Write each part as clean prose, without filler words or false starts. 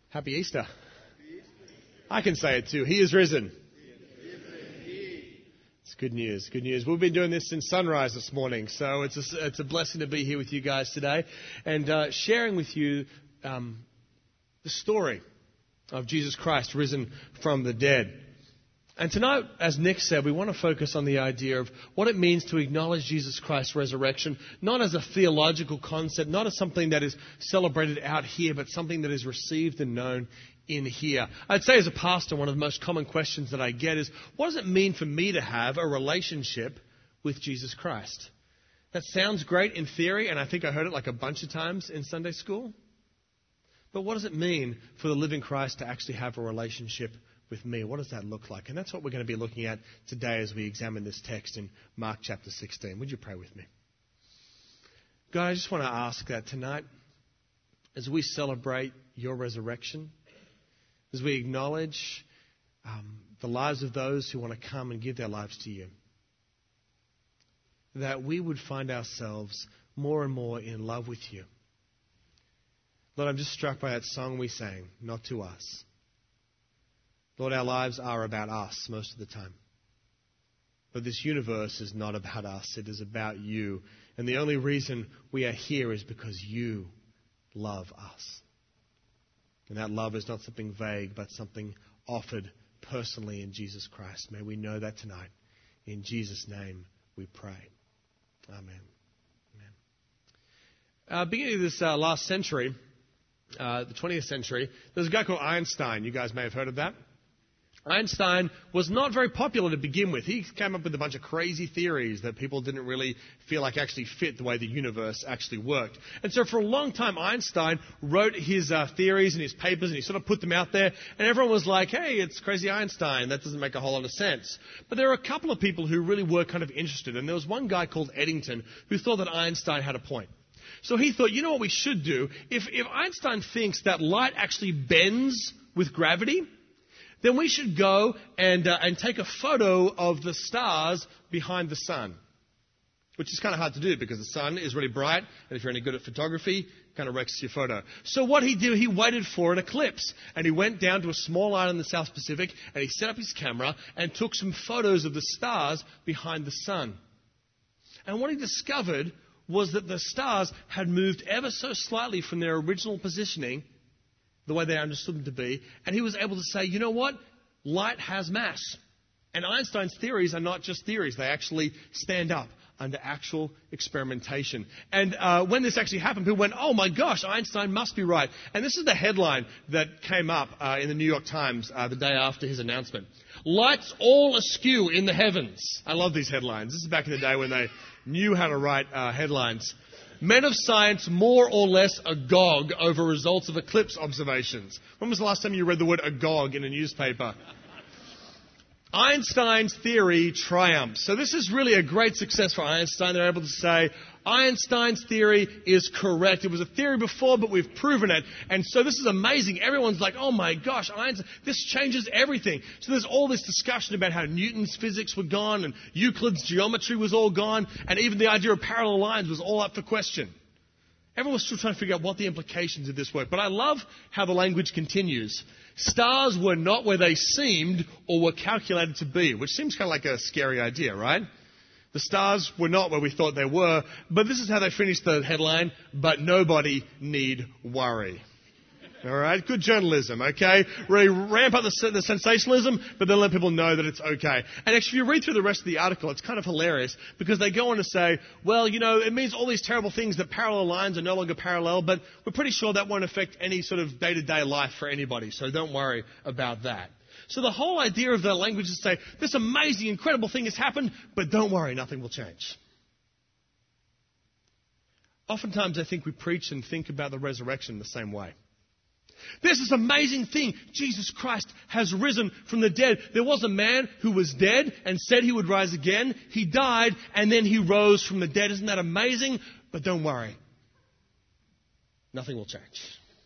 Happy Easter. I can say it too. He is risen. It's good news. Good news. We've been doing this since sunrise this morning, so it's a blessing to be here with you guys today and sharing with you the story of Jesus Christ risen from the dead. And tonight, as Nick said, we want to focus on the idea of what it means to acknowledge Jesus Christ's resurrection, not as a theological concept, not as something that is celebrated out here, but something that is received and known in here. I'd say as a pastor, one of the most common questions that I get is, what does it mean for me to have a relationship with Jesus Christ? That sounds great in theory, and I think I heard it like a bunch of times in Sunday school. But what does it mean for the living Christ to actually have a relationship with me? What does that look like? And that's what we're going to be looking at today as we examine this text in Mark chapter 16. Would you pray with me? God, I just want to ask that tonight, as we celebrate your resurrection, as we acknowledge the lives of those who want to come and give their lives to you, that we would find ourselves more and more in love with you. Lord, I'm just struck by that song we sang, Not to Us. Lord, our lives are about us most of the time. But this universe is not about us. It is about you. And the only reason we are here is because you love us. And that love is not something vague, but something offered personally in Jesus Christ. May we know that tonight. In Jesus' name we pray. Amen. Amen. Beginning of this last century, the 20th century, there was a guy called Einstein. You guys may have heard of that. Einstein was not very popular to begin with. He came up with a bunch of crazy theories that people didn't really feel like actually fit the way the universe actually worked. And so for a long time, Einstein wrote his theories and his papers, and he sort of put them out there, and everyone was like, hey, it's crazy Einstein. That doesn't make a whole lot of sense. But there were a couple of people who really were kind of interested, and there was one guy called Eddington who thought that Einstein had a point. So he thought, you know what we should do? If Einstein thinks that light actually bends with gravity, then we should go and take a photo of the stars behind the sun, which is kind of hard to do because the sun is really bright, and if you're any good at photography, it kind of wrecks your photo. So what he did, he waited for an eclipse, and he went down to a small island in the South Pacific, and he set up his camera and took some photos of the stars behind the sun. And what he discovered was that the stars had moved ever so slightly from their original positioning, the way they understood them to be, and he was able to say, you know what? Light has mass. And Einstein's theories are not just theories. They actually stand up under actual experimentation. And when this actually happened, people went, oh my gosh, Einstein must be right. And this is the headline that came up in the New York Times the day after his announcement. Lights all askew in the heavens. I love these headlines. This is back in the day when they knew how to write headlines. Men of science more or less agog over results of eclipse observations. When was the last time you read the word agog in a newspaper? Einstein's theory triumphs. So this is really a great success for Einstein. They're able to say, Einstein's theory is correct. It was a theory before, but we've proven it. And so this is amazing. Everyone's like, oh my gosh, Einstein, this changes everything. So there's all this discussion about how Newton's physics were gone and Euclid's geometry was all gone, and even the idea of parallel lines was all up for question. Everyone was still trying to figure out what the implications of this were. But I love how the language continues. Stars were not where they seemed or were calculated to be, which seems kind of like a scary idea, right? The stars were not where we thought they were, but this is how they finished the headline, but nobody need worry. All right, good journalism, okay? Really ramp up the sensationalism, but then let people know that it's okay. And actually, if you read through the rest of the article, it's kind of hilarious because they go on to say, well, you know, it means all these terrible things that parallel lines are no longer parallel, but we're pretty sure that won't affect any sort of day-to-day life for anybody, so don't worry about that. So the whole idea of the language is to say, this amazing, incredible thing has happened, but don't worry, nothing will change. Oftentimes, I think we preach and think about the resurrection the same way. There's this amazing thing. Jesus Christ has risen from the dead. There was a man who was dead and said he would rise again. He died, and then he rose from the dead. Isn't that amazing? But don't worry. Nothing will change.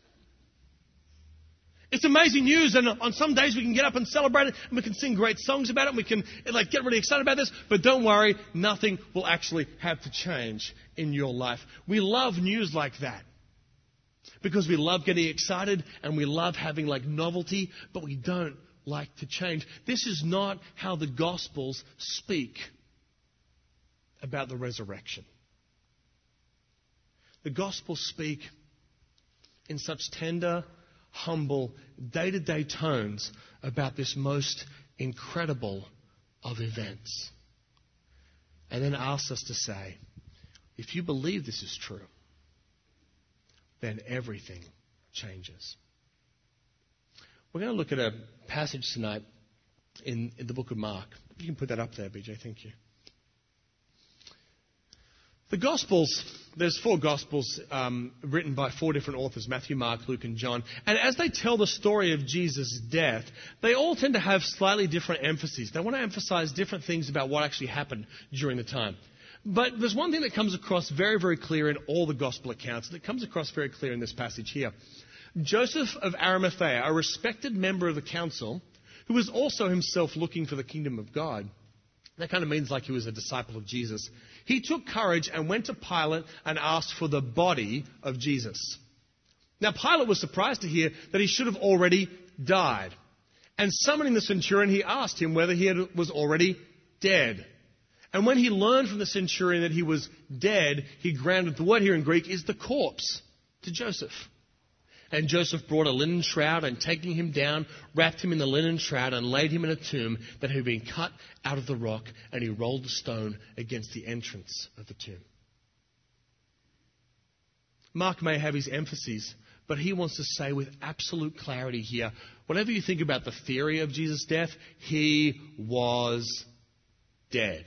It's amazing news, and on some days we can get up and celebrate it, and we can sing great songs about it, and we can get really excited about this, but don't worry, nothing will actually have to change in your life. We love news like that. Because we love getting excited and we love having novelty, but we don't like to change. This is not how the Gospels speak about the resurrection. The Gospels speak in such tender, humble, day-to-day tones about this most incredible of events. And then asks us to say, if you believe this is true, then everything changes. We're going to look at a passage tonight in the book of Mark. You can put that up there, BJ. Thank you. The Gospels, there's 4 Gospels written by 4 different authors, Matthew, Mark, Luke, and John. And as they tell the story of Jesus' death, they all tend to have slightly different emphases. They want to emphasize different things about what actually happened during the time. But there's one thing that comes across very, very clear in all the Gospel accounts, and it comes across very clear in this passage here. Joseph of Arimathea, a respected member of the council, who was also himself looking for the kingdom of God, that kind of means like he was a disciple of Jesus. He took courage and went to Pilate and asked for the body of Jesus. Now, Pilate was surprised to hear that he should have already died. And summoning the centurion, he asked him whether he was already dead. And when he learned from the centurion that he was dead, he granted, the word here in Greek is the corpse, to Joseph. And Joseph brought a linen shroud and taking him down, wrapped him in the linen shroud and laid him in a tomb that had been cut out of the rock, and he rolled the stone against the entrance of the tomb. Mark may have his emphases, but he wants to say with absolute clarity here, whatever you think about the theory of Jesus' death, he was dead.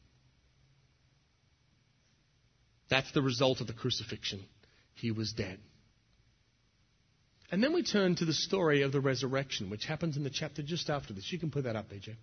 That's the result of the crucifixion. He was dead. And then we turn to the story of the resurrection, which happens in the chapter just after this. You can put that up, BJ.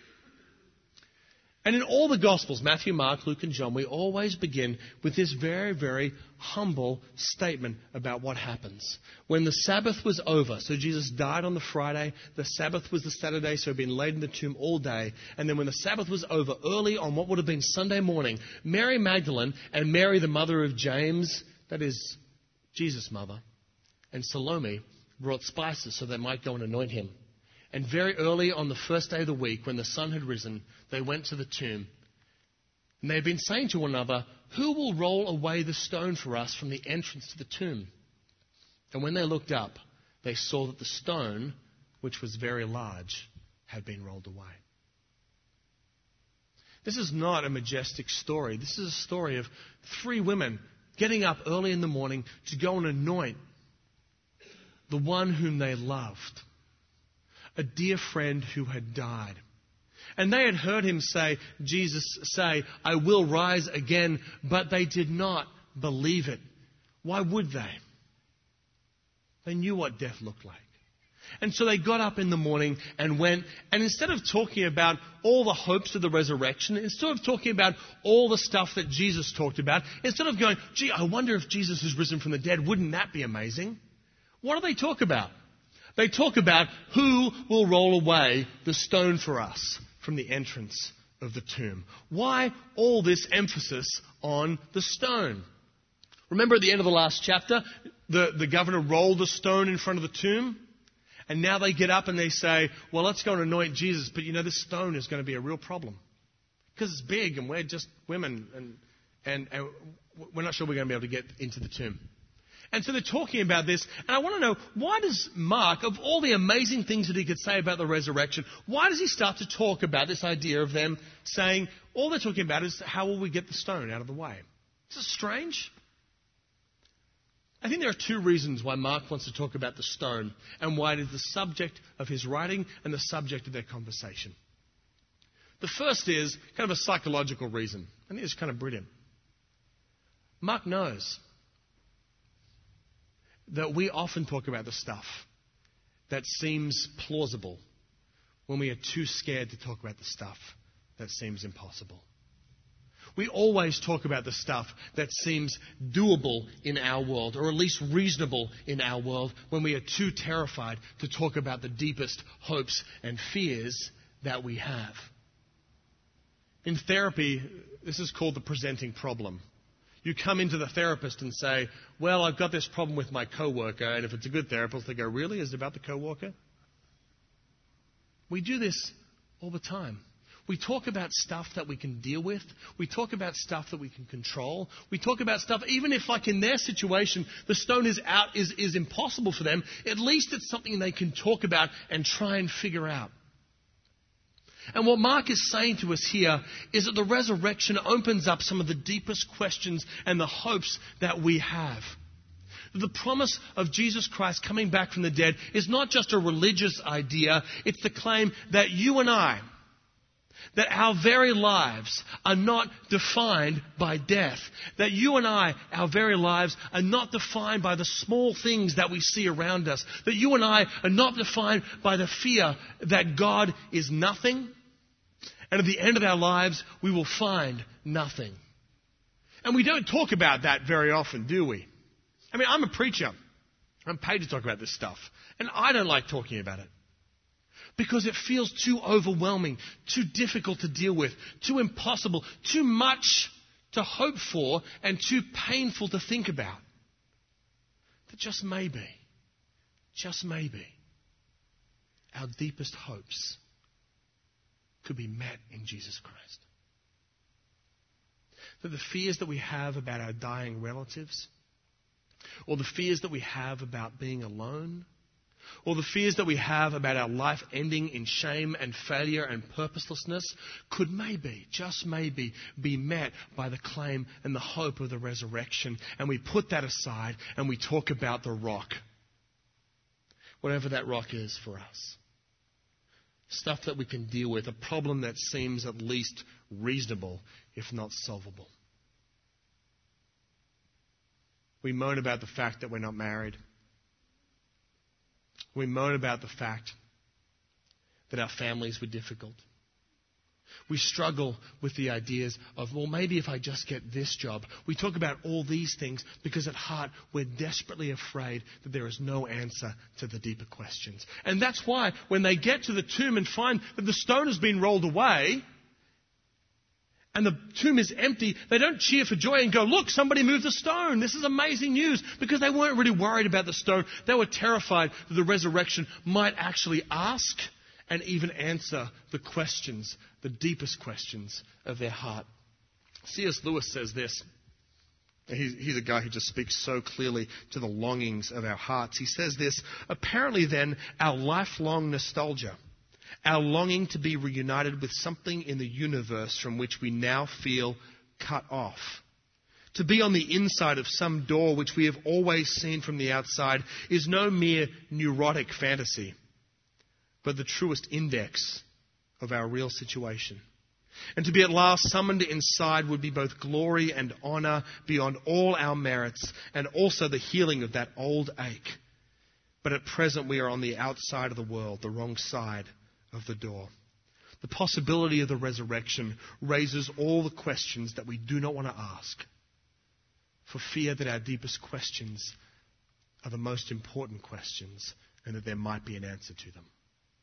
And in all the Gospels, Matthew, Mark, Luke, and John, we always begin with this very, very humble statement about what happens. When the Sabbath was over, so Jesus died on the Friday, the Sabbath was the Saturday, so he'd been laid in the tomb all day. And then when the Sabbath was over, early on what would have been Sunday morning, Mary Magdalene and Mary, the mother of James, that is Jesus' mother, and Salome brought spices so they might go and anoint him. And very early on the first day of the week, when the sun had risen, they went to the tomb. And they had been saying to one another, "Who will roll away the stone for us from the entrance to the tomb?" And when they looked up, they saw that the stone, which was very large, had been rolled away. This is not a majestic story. This is a story of 3 women getting up early in the morning to go and anoint the one whom they loved, a dear friend who had died. And they had heard him say, Jesus say, "I will rise again," but they did not believe it. Why would they? They knew what death looked like. And so they got up in the morning and went, and instead of talking about all the hopes of the resurrection, instead of talking about all the stuff that Jesus talked about, instead of going, "Gee, I wonder if Jesus has risen from the dead, wouldn't that be amazing?" What do they talk about? They talk about who will roll away the stone for us from the entrance of the tomb. Why all this emphasis on the stone? Remember at the end of the last chapter, the governor rolled the stone in front of the tomb? And now they get up and they say, "Well, let's go and anoint Jesus, but this stone is going to be a real problem. Because it's big and we're just women and we're not sure we're going to be able to get into the tomb." And so they're talking about this, and I want to know, why does Mark, of all the amazing things that he could say about the resurrection, why does he start to talk about this idea of them saying, all they're talking about is how will we get the stone out of the way? Is this strange? I think there are 2 reasons why Mark wants to talk about the stone and why it is the subject of his writing and the subject of their conversation. The first is kind of a psychological reason. I think it's kind of brilliant. Mark knows that we often talk about the stuff that seems plausible when we are too scared to talk about the stuff that seems impossible. We always talk about the stuff that seems doable in our world, or at least reasonable in our world, when we are too terrified to talk about the deepest hopes and fears that we have. In therapy, this is called the presenting problem. You come into the therapist and say, well, I've got this problem with my coworker, and if it's a good therapist, they go, really? Is it about the coworker? We do this all the time. We talk about stuff that we can deal with. We talk about stuff that we can control. We talk about stuff, even if like in their situation, the stone is impossible for them, at least it's something they can talk about and try and figure out. And what Mark is saying to us here is that the resurrection opens up some of the deepest questions and the hopes that we have. The promise of Jesus Christ coming back from the dead is not just a religious idea. It's the claim that you and I, that our very lives are not defined by death. That you and I, our very lives, are not defined by the small things that we see around us. That you and I are not defined by the fear that God is nothing. And at the end of our lives, we will find nothing. And we don't talk about that very often, do we? I mean, I'm a preacher. I'm paid to talk about this stuff. And I don't like talking about it. Because it feels too overwhelming, too difficult to deal with, too impossible, too much to hope for, and too painful to think about. That just maybe, our deepest hopes could be met in Jesus Christ. That the fears that we have about our dying relatives, or the fears that we have about being alone, or the fears that we have about our life ending in shame and failure and purposelessness could maybe, just maybe, be met by the claim and the hope of the resurrection. And we put that aside and we talk about the rock. Whatever that rock is for us. Stuff that we can deal with. A problem that seems at least reasonable, if not solvable. We moan about the fact that we're not married. We moan about the fact that our families were difficult. We struggle with the ideas of, well, maybe if I just get this job. We talk about all these things because at heart we're desperately afraid that there is no answer to the deeper questions. And that's why when they get to the tomb and find that the stone has been rolled away and the tomb is empty, they don't cheer for joy and go, look, somebody moved the stone. This is amazing news. Because they weren't really worried about the stone. They were terrified that the resurrection might actually ask and even answer the questions, the deepest questions of their heart. C.S. Lewis says this. He's a guy who just speaks so clearly to the longings of our hearts. He says this, apparently then, our lifelong nostalgia, our longing to be reunited with something in the universe from which we now feel cut off. To be on the inside of some door which we have always seen from the outside is no mere neurotic fantasy, but the truest index of our real situation. And to be at last summoned inside would be both glory and honor beyond all our merits, and also the healing of that old ache. But at present we are on the outside of the world, the wrong side of the door. The possibility of the resurrection raises all the questions that we do not want to ask, for fear that our deepest questions are the most important questions and that there might be an answer to them.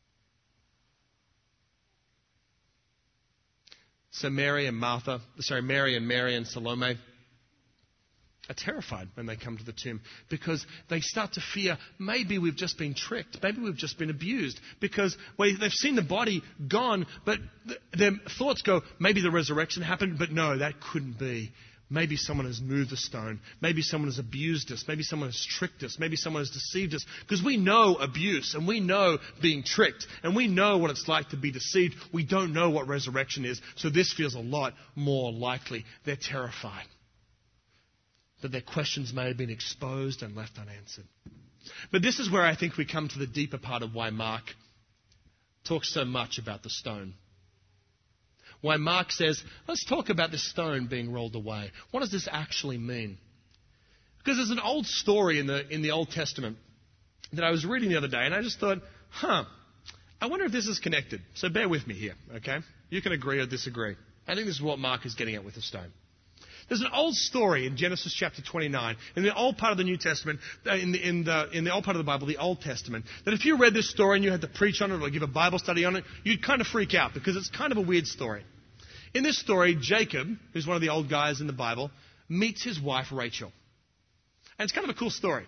So Mary and Mary and Salome are terrified when they come to the tomb because they start to fear maybe we've just been tricked, maybe we've just been abused, because they've seen the body gone, but their thoughts go, maybe the resurrection happened, but no, that couldn't be. Maybe someone has moved the stone. Maybe someone has abused us. Maybe someone has tricked us. Maybe someone has deceived us. Because we know abuse and we know being tricked and we know what it's like to be deceived. We don't know what resurrection is. So this feels a lot more likely. They're terrified that their questions may have been exposed and left unanswered. But this is where I think we come to the deeper part of why Mark talks so much about the stone. Why Mark says, let's talk about this stone being rolled away. What does this actually mean? Because there's an old story in the Old Testament that I was reading the other day, and I just thought, I wonder if this is connected. So bear with me here, okay? You can agree or disagree. I think this is what Mark is getting at with the stone. There's an old story in Genesis chapter 29, in the old part of the New Testament, in the old part of the Bible, the Old Testament, that if you read this story and you had to preach on it or give a Bible study on it, you'd kind of freak out because it's kind of a weird story. In this story, Jacob, who's one of the old guys in the Bible, meets his wife, Rachel. And it's kind of a cool story.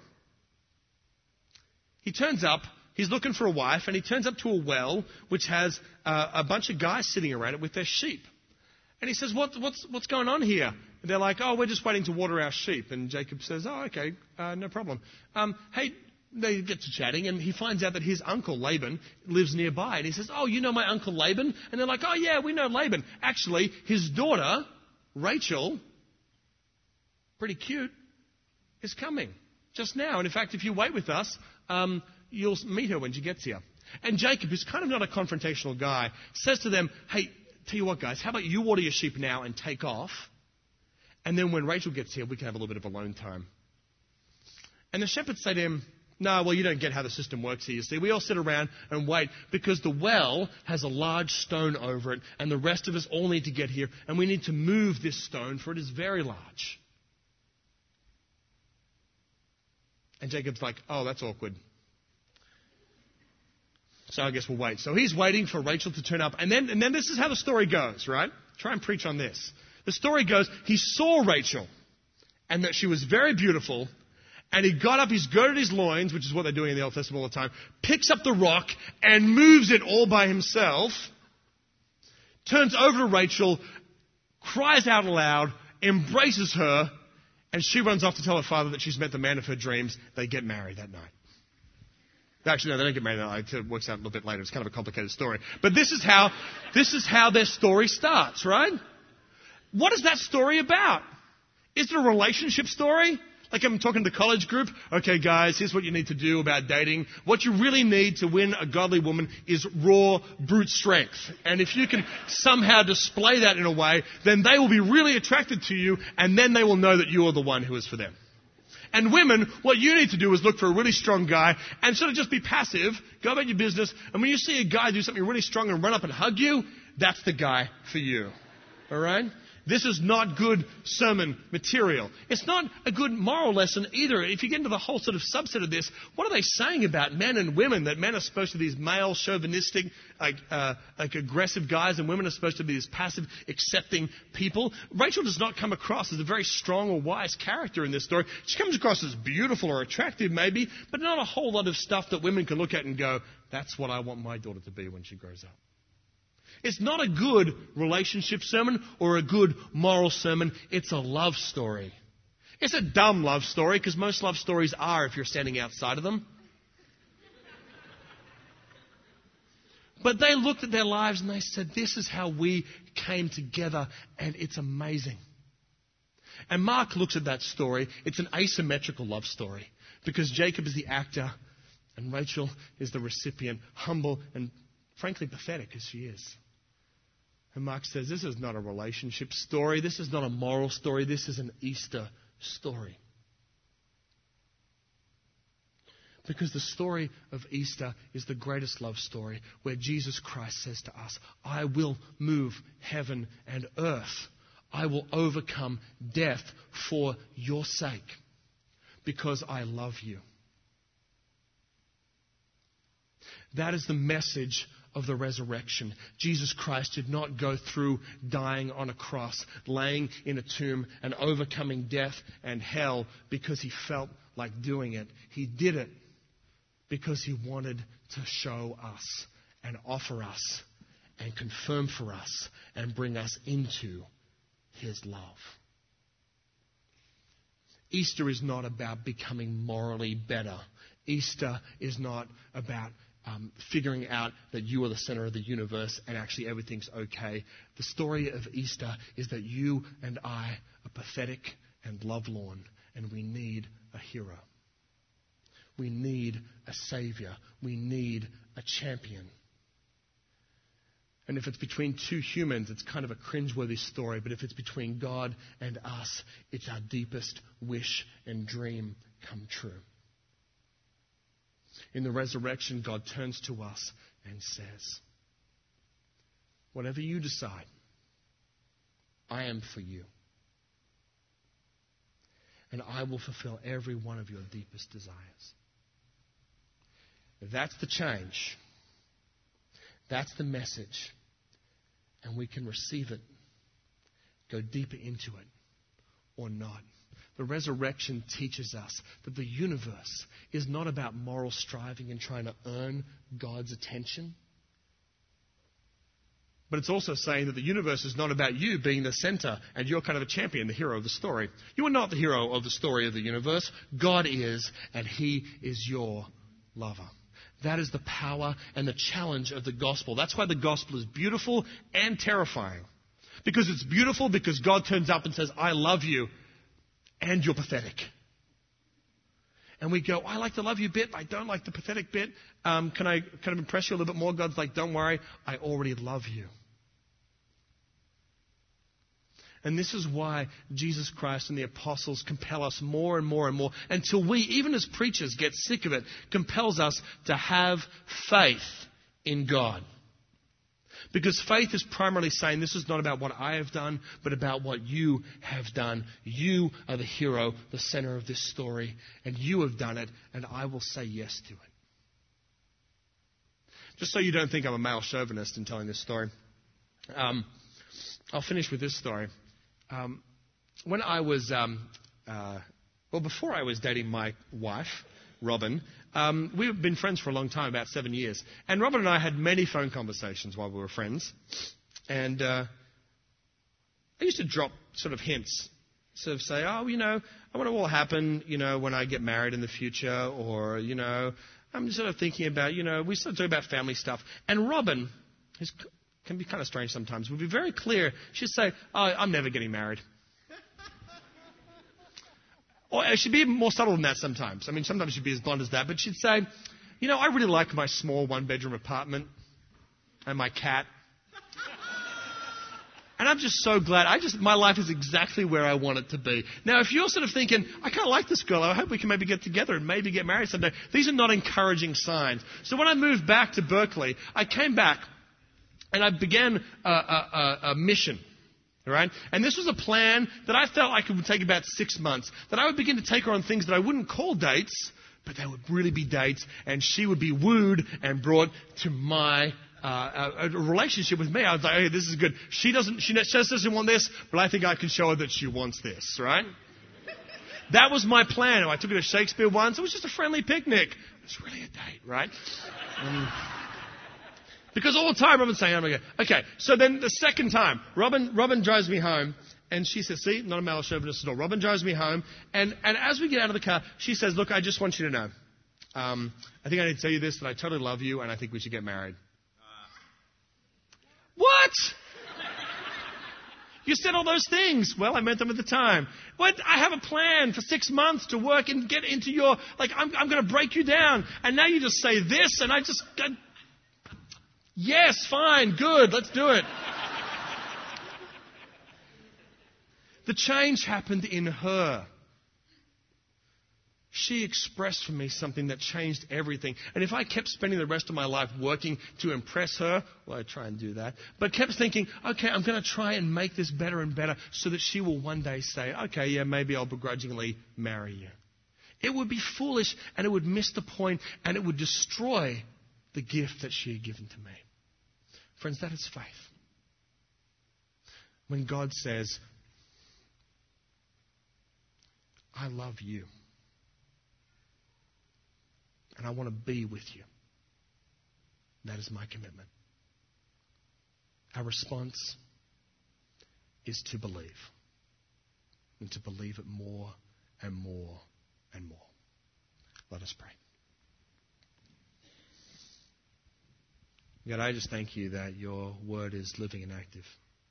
He turns up, he's looking for a wife, and he turns up to a well which has a bunch of guys sitting around it with their sheep. And he says, what's going on here? And they're like, oh, we're just waiting to water our sheep. And Jacob says, oh, okay, no problem. Hey, they get to chatting, and he finds out that his uncle, Laban, lives nearby. And he says, oh, you know my uncle Laban? And they're like, oh, yeah, we know Laban. Actually, his daughter, Rachel, pretty cute, is coming just now. And in fact, if you wait with us, you'll meet her when she gets here. And Jacob, who's kind of not a confrontational guy, says to them, hey, tell you what, guys, how about you water your sheep now and take off? And then when Rachel gets here, we can have a little bit of alone time. And the shepherds say to him, no, well, you don't get how the system works here, you see. We all sit around and wait because the well has a large stone over it, and the rest of us all need to get here, and we need to move this stone, for it is very large. And Jacob's like, oh, that's awkward. So I guess we'll wait. So he's waiting for Rachel to turn up. And then this is how the story goes, right? Try and preach on this. The story goes, he saw Rachel, and that she was very beautiful, and he got up, he's girded his loins, which is what they're doing in the Old Testament all the time, picks up the rock and moves it all by himself, turns over to Rachel, cries out aloud, embraces her, and she runs off to tell her father that she's met the man of her dreams. They get married that night. Actually, no, they don't get married that night. It works out a little bit later. It's kind of a complicated story. But this is how their story starts, right? What is that story about? Is it a relationship story? Like I'm talking to the college group. Okay, guys, here's what you need to do about dating. What you really need to win a godly woman is raw, brute strength. And if you can somehow display that in a way, then they will be really attracted to you, and then they will know that you are the one who is for them. And women, what you need to do is look for a really strong guy and sort of just be passive, go about your business, and when you see a guy do something really strong and run up and hug you, that's the guy for you. All right? This is not good sermon material. It's not a good moral lesson either. If you get into the whole sort of subset of this, what are they saying about men and women? That men are supposed to be these male, chauvinistic, aggressive guys, and women are supposed to be these passive, accepting people. Rachel does not come across as a very strong or wise character in this story. She comes across as beautiful or attractive maybe, but not a whole lot of stuff that women can look at and go, that's what I want my daughter to be when she grows up. It's not a good relationship sermon or a good moral sermon. It's a love story. It's a dumb love story because most love stories are if you're standing outside of them. But they looked at their lives and they said, this is how we came together, and it's amazing. And Mark looks at that story. It's an asymmetrical love story because Jacob is the actor and Rachel is the recipient, humble and frankly pathetic as she is. And Mark says, this is not a relationship story. This is not a moral story. This is an Easter story. Because the story of Easter is the greatest love story where Jesus Christ says to us, I will move heaven and earth. I will overcome death for your sake because I love you. That is the message of the resurrection. Jesus Christ did not go through dying on a cross, laying in a tomb and overcoming death and hell because he felt like doing it. He did it because he wanted to show us and offer us and confirm for us and bring us into his love. Easter is not about becoming morally better. Easter is not about figuring out that you are the center of the universe and actually everything's okay. The story of Easter is that you and I are pathetic and lovelorn, and we need a hero. We need a savior. We need a champion. And if it's between two humans, it's kind of a cringeworthy story. But if it's between God and us, it's our deepest wish and dream come true. In the resurrection, God turns to us and says, whatever you decide, I am for you. And I will fulfill every one of your deepest desires. That's the change. That's the message. And we can receive it, go deeper into it, or not. The resurrection teaches us that the universe is not about moral striving and trying to earn God's attention. But it's also saying that the universe is not about you being the center and you're kind of a champion, the hero of the story. You are not the hero of the story of the universe. God is, and He is your lover. That is the power and the challenge of the gospel. That's why the gospel is beautiful and terrifying. Because it's beautiful because God turns up and says, I love you, and you're pathetic. And we go, I like the love you bit, I don't like the pathetic bit. Can I kind of impress you a little bit more? God's like, don't worry, I already love you. And this is why Jesus Christ and the apostles compel us more and more and more until we, even as preachers, get sick of it, compels us to have faith in God. Because faith is primarily saying this is not about what I have done, but about what you have done. You are the hero, the center of this story, and you have done it, and I will say yes to it. Just so you don't think I'm a male chauvinist in telling this story, I'll finish with this story. When I was, before I was dating my wife, Robin, we've been friends for a long time, about 7 years. And Robin and I had many phone conversations while we were friends. And I used to drop sort of hints, sort of say, oh, I wonder what will happen, when I get married in the future. Or, I'm just sort of thinking about, we sort of talk about family stuff. And Robin can be kind of strange sometimes. Would be very clear. She'd say, oh, I'm never getting married. Or she'd be even more subtle than that sometimes. I mean, sometimes she'd be as blunt as that. But she'd say, I really like my small one-bedroom apartment and my cat. And I'm just so glad. My life is exactly where I want it to be. Now, if you're sort of thinking, I kind of like this girl, I hope we can maybe get together and maybe get married someday. These are not encouraging signs. So when I moved back to Berkeley, I came back and I began a mission. Right? And this was a plan that I felt like it would take about 6 months. That I would begin to take her on things that I wouldn't call dates, but they would really be dates, and she would be wooed and brought to my a relationship with me. I was like, hey, this is good. She just doesn't want this, but I think I can show her that she wants this, right? That was my plan. I took her to Shakespeare once. It was just a friendly picnic. It was really a date, right? Because all the time Robin's saying, oh my God. Okay, so then the second time, Robin drives me home, and she says, see, not a male chauvinist at all. Robin drives me home, and as we get out of the car, she says, look, I just want you to know, I think I need to tell you this, that I totally love you, and I think we should get married. What? You said all those things. Well, I meant them at the time. What? I have a plan for 6 months to work and get into your, I'm going to break you down, and now you just say this, and yes, fine, good, let's do it. The change happened in her. She expressed for me something that changed everything. And if I kept spending the rest of my life working to impress her, well, I try and do that, but kept thinking, okay, I'm going to try and make this better and better so that she will one day say, okay, yeah, maybe I'll begrudgingly marry you. It would be foolish, and it would miss the point, and it would destroy the gift that she had given to me. Friends, that is faith. When God says, I love you, and I want to be with you. That is my commitment. Our response is to believe. And to believe it more and more and more. Let us pray. God, I just thank you that your word is living and active.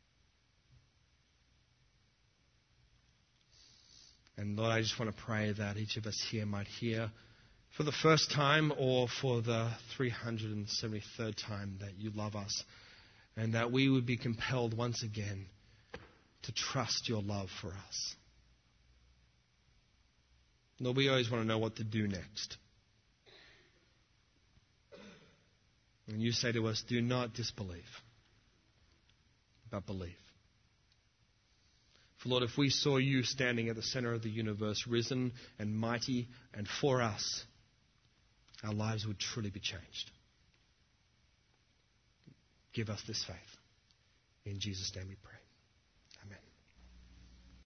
And Lord, I just want to pray that each of us here might hear for the first time or for the 373rd time that you love us, and that we would be compelled once again to trust your love for us. Lord, we always want to know what to do next. And you say to us, do not disbelieve, but believe. For Lord, if we saw you standing at the center of the universe, risen and mighty and for us, our lives would truly be changed. Give us this faith. In Jesus' name we pray.